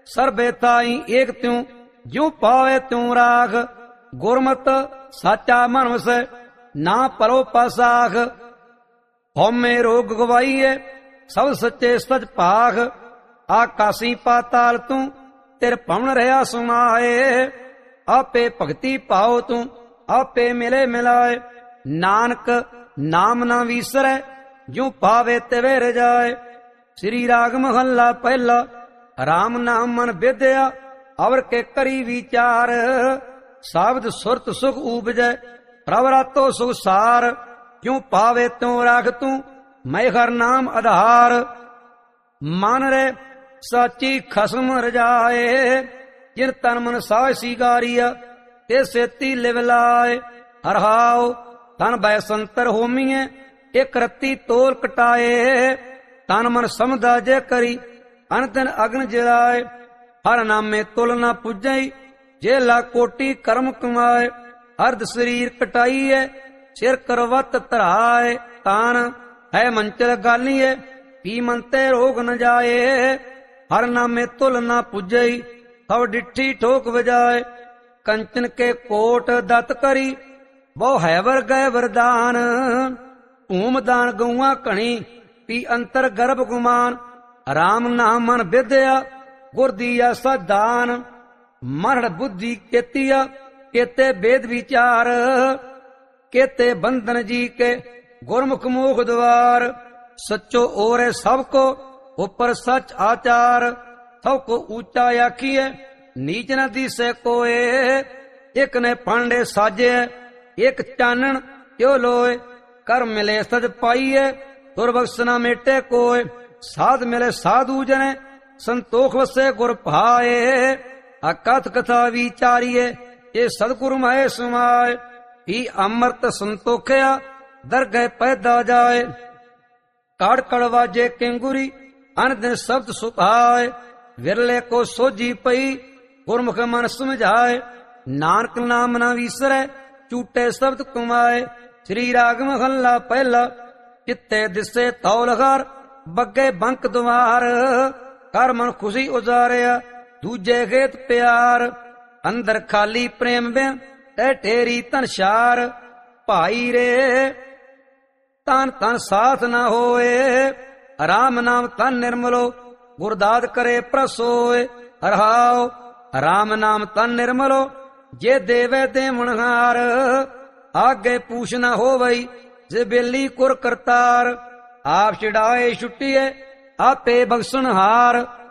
ਸਰਬੇ ਤਾਈ ਏਕ ਤਿਉ ਜਿਉ ਪਾਵੇ ਤਿਉ ਰਾਖ। ਗੁਰਮਤਿ ਸਾਚਾ ਮਨ ਵਸੈ ਨਾ ਪਰੋ ਪਾਸਾਖ। ਹਉਮੈ ਰੋਗ ਗਵਾਈਐ ਸਭ ਸੱਚੇ ਸਚ ਭਾਖ। ਆਕਾਸੀ ਪਾਤਾਲ ਤੂੰ ਤੇਰ ਭਵਨ ਰਹਾ ਸੁਮਾਏ। ਆਪੇ ਭਗਤੀ ਪਾਓ ਤੂੰ ਆਪੇ ਮਿਲੇ ਮਿਲਾਏ। ਨਾਨਕ ਨਾਮ ਨਾ ਵੀਸਰੈ ਜਿਉ ਪਾਵੇ ਤਿਵੇਂ ਰਜਾਏ। ਸ੍ਰੀ ਰਾਗ ਮਹੱਲਾ ਪਹਿਲਾ। ਰਾਮ ਨਾਮ ਮਨ ਵਿਦਿਆ ਅਵਰ ਕੇ ਕਰੀ ਵਿਚਾਰ। ਸਾਬਦ ਸੁਰਤ ਸੁਖ ਊਪਜੈ ਪ੍ਰਭ ਰਾਤੋ ਸੁਖ ਸਾਰ। ਕਿਉ ਪਾਵੇ ਤਿਉ ਰਾਖ ਤੂੰ ਮੈਂ ਹਰ ਨਾਮ ਆਧਾਰ। ਮਨ ਰੇ ਸਾਚੀ ਖਸਮ ਰਜਾਏ। ਜਿਨ ਤਨ ਮਨ ਸਾਹ ਸੀਗਾਰੀਆ ਤੇ ਸੇਤੀ ਲਿਵ ਲਾਏ। ਹਰਹਾਉ ਤਨ ਬੈ ਸੰਤਰ ਹੋਮੀਏ ਇਕ ਰੱਤੀ ਤੋਲ ਕਟਾਏ। ਤਨ ਮਨ ਸਮਝਾ ਜੇ ਕਰੀ ਅਨਤਨ ਅਗਨ ਜਲਾਏ। ਹਰ ਨਾਮੇ ਤੁਲ ਨਾ ਪੁੱਜਈ ਜੇ ਲਾ ਕੋਟੀ ਕਰਮ ਕਮਾਏ। ਅਰਧ ਸਰੀਰ ਕਟਾਈਏ ਸਿਰ ਕਰਵਤ ਧਰਾਏ। ਤਾਨ ਹੈ ਮੰਚਲ ਗਾਲੀਏ ਪੀ ਮੰਤੇ ਰੋਗ ਨ ਜਾਏ। ਹਰ ਨਾਮੇ ਤੁਲ ਨਾ ਪੁੱਜਈ ਸਭ ਡਿੱਠੀ ਠੋਕ ਵਜਾਏ। ਕੰਚਨ ਕੇ ਕੋਟ ਦਤ ਕਰੀ ਬਹੁ ਹੈ ਵਰ ਗਏ ਵਰਦਾਨ। ਭੂਮਦਾਨ ਗਊਆਂ ਘਣੀ ਪੀ ਅੰਤਰ ਗਰਭ ਗੁਮਾਨ। ਰਾਮ ਨਾਮ ਮਨ ਵਿਦਿਆ ਗੁਰ ਦੀਆ ਸਦਾਨ। ਮਰੜ ਬੁੱਧੀ ਕੇਤੀਆ ਕੇਤੇ ਬੇਦ ਵਿਚਾਰ। ਕੇਤੇ ਬੰਧਨ ਜੀ ਕੇ ਗੁਰਮੁਖ ਮੋਖ ਦਵਾਰ। ਸੱਚੋ ਓਰੇ ਸਭ ਕੋ ਉਪਰ ਸਚ ਆਚਾਰ। ਸਭ ਕੋ ਊਚਾ ਆਖੀਏ ਨੀਚ ਨ ਦੀਸੈ ਕੋਏ। ਇਕ ਨੇ ਪਾਂਡੇ ਸਾਜੇ ਇਕ ਚਾਨਣ ਤਿਉ ਲੋਏ। ਕਰ ਮਿਲੇ ਸਜ ਪਾਈਏ ਦੁਰਬਖਸ਼ ਨ ਮੇਟੇ ਕੋਏ। ਸਾਧ ਮਿਲੇ ਸਾਧੂ ਜਨੇ ਸੰਤੋਖ ਵਸੇ ਗੁਰ ਭਾਏ। ਅਕਥ ਕਥਾ ਵਿਚਾਰੀਏ ਇਹ ਸਤਿਗੁਰ ਮਾਏ ਸਮਾਏ। ਹੀ ਅੰਮ੍ਰਿਤ ਸੰਤੋਖਿਆ ਦਰਗਹਿ ਪੈਦਾ ਜਾਏ। ਕੜ ਕੜ ਵਾਜੇ ਕਿੰਗੁਰੀ ਅਨ ਦਿਨ ਸ਼ਬਦ ਸੁਭਾਏ। ਵਿਰਲੇ ਕੋ ਸੋਝੀ ਪਈ ਗੁਰਮੁਖ ਮਨ ਸਮਝਾਏ। ਨਾਨਕ ਨਾਮ ਨਾ ਵੀਸਰੈ ਝੂਟੇ ਸ਼ਬਦ ਕਮਾਏ। ਸ੍ਰੀ ਰਾਗ ਮਹੱਲਾ ਪਹਿਲਾ। ਚਿੱਤੇ ਦਿਸੇ ਤੌਲ ਹਰ ਬੱਗੇ ਬੰਕ ਦੁਆਰ। ਕਰ ਮਨ ਖੁਸ਼ੀ ਉਜਾਰਿਆ ਦੂਜੇ ਖੇਤ ਪਿਆਰ। ਅੰਦਰ ਖਾਲੀ ਪ੍ਰੇਮ ਬਿਨ ਤੈ ਢੇਰੀ ਧਨਸ਼ਾਰ। ਭਾਈ ਰੇ ਤਨ ਤਨ ਸਾਥ ਨਾ ਹੋਏ। ਰਾਮ ਨਾਮ ਤਨ ਨਿਰਮਲੋ ਗੁਰਦਾਦ ਕਰੇ ਪ੍ਰਸੋਏ। ਹਰਹਾਉ ਰਾਮ ਨਾਮ ਤਨ ਨਿਰਮਲੋ ਜੇ ਦੇਵੇ ਦੇਵਨਹਾਰ। ਆਗੇ ਪੂਛ ਨਾ ਹੋਵਈ ਜੇ ਬੇਲੀ ਕੁਰ ਕਰਤਾਰ। ਆਪ ਛਡਾਏ ਛੁੱਟੀਏ ਆਪੇ ਬਖਸ਼ਣਹਾਰ।